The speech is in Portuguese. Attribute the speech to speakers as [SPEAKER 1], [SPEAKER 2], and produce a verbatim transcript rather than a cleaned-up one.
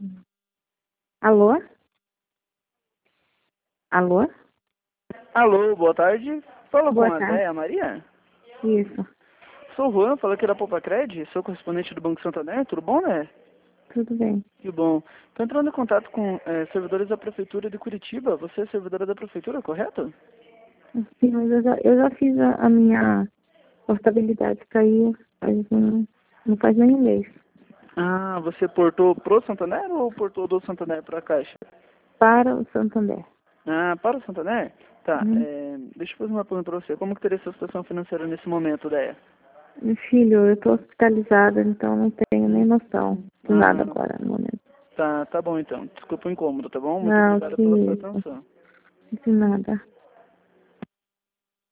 [SPEAKER 1] Alô? Alô?
[SPEAKER 2] Alô, boa tarde. Fala
[SPEAKER 1] Boa
[SPEAKER 2] com a
[SPEAKER 1] tarde.
[SPEAKER 2] Déia Maria?
[SPEAKER 1] Isso.
[SPEAKER 2] Sou o Juan, falo aqui da Popacred, sou correspondente do Banco Santander, tudo bom, né?
[SPEAKER 1] Tudo bem.
[SPEAKER 2] Que bom. Estou entrando em contato com é, servidores da Prefeitura de Curitiba. Você é servidora da Prefeitura, correto?
[SPEAKER 1] Sim, mas eu já, eu já fiz a, a minha portabilidade cair faz um, não faz nem um mês.
[SPEAKER 2] Ah, você portou pro Santander ou portou do Santander para a Caixa?
[SPEAKER 1] Para o Santander.
[SPEAKER 2] Ah, para o Santander? Tá,
[SPEAKER 1] Uhum.
[SPEAKER 2] é, deixa eu fazer uma pergunta para você. Como que teria sua situação financeira nesse momento, Déia?
[SPEAKER 1] Meu filho, eu estou hospitalizada, então não tenho nem noção de nada
[SPEAKER 2] Ah,
[SPEAKER 1] agora no momento.
[SPEAKER 2] tá, tá bom então. Desculpa o incômodo, tá bom? Muito
[SPEAKER 1] Não,
[SPEAKER 2] obrigado
[SPEAKER 1] que
[SPEAKER 2] pela sua
[SPEAKER 1] isso.
[SPEAKER 2] atenção.
[SPEAKER 1] De nada.